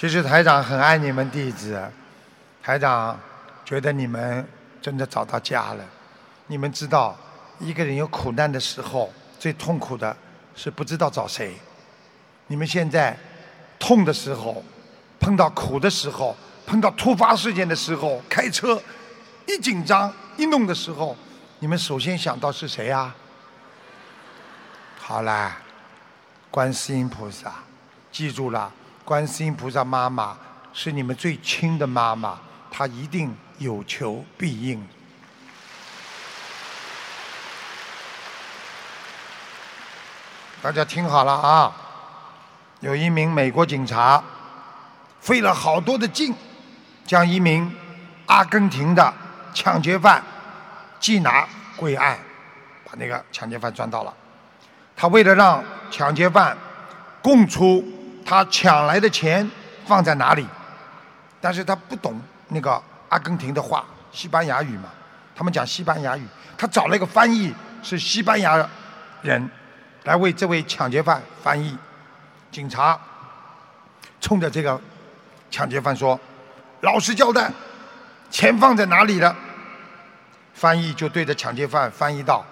其实台长很爱你们弟子，台长觉得你们真的找到家了。你们知道，一个人有苦难的时候，最痛苦的是不知道找谁。你们现在痛的时候，碰到苦的时候，碰到突发事件的时候，开车一紧张一弄的时候，你们首先想到是谁啊？好啦，观世音菩萨，记住了，观世音菩萨妈妈是你们最亲的妈妈，她一定有求必应。大家听好了啊！有一名美国警察费了好多的劲，将一名阿根廷的抢劫犯缉拿归案，把那个抢劫犯抓到了。他为了让抢劫犯供出他抢来的钱放在哪里，但是他不懂那个阿根廷的话，西班牙语嘛，他们讲西班牙语，他找了一个翻译，是西班牙人来为这位抢劫犯翻译。警察冲着这个抢劫犯说：“老实交代，钱放在哪里了？”翻译就对着抢劫犯翻译道：“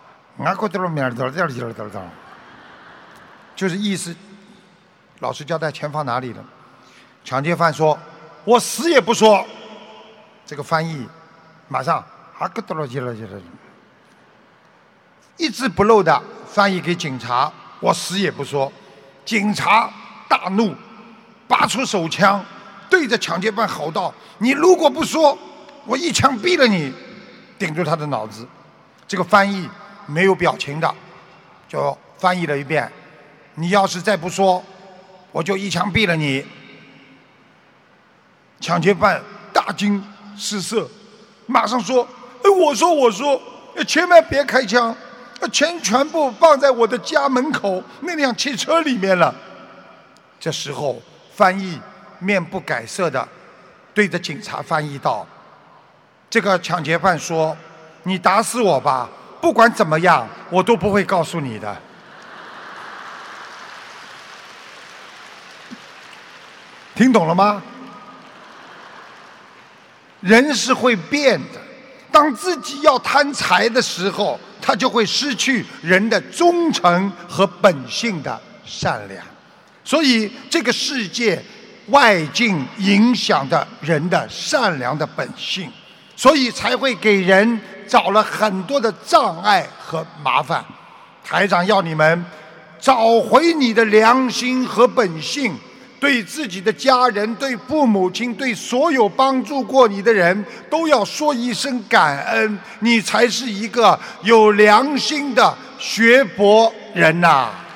就是意思，老实交代，钱放哪里了？”抢劫犯说：“我死也不说。”这个翻译马上一字不漏的翻译给警察：“我死也不说。”警察大怒，拔出手枪，对着抢劫犯吼道：“你如果不说，我一枪毙了你！”顶住他的脑子。这个翻译没有表情的，就翻译了一遍：“你要是再不说，我就一枪毙了你。”抢劫犯大惊失色，马上说：“我说，千万别开枪。钱全部放在我的家门口那辆汽车里面了。”这时候，翻译面不改色的对着警察翻译道：“这个抢劫犯说，你打死我吧，不管怎么样，我都不会告诉你的。”听懂了吗？人是会变的，当自己要贪财的时候，他就会失去人的忠诚和本性的善良。所以这个世界外境影响着人的善良的本性，所以才会给人找了很多的障碍和麻烦。台长要你们找回你的良心和本性，对自己的家人、对父母亲、对所有帮助过你的人都要说一声感恩，你才是一个有良心的学佛人呐。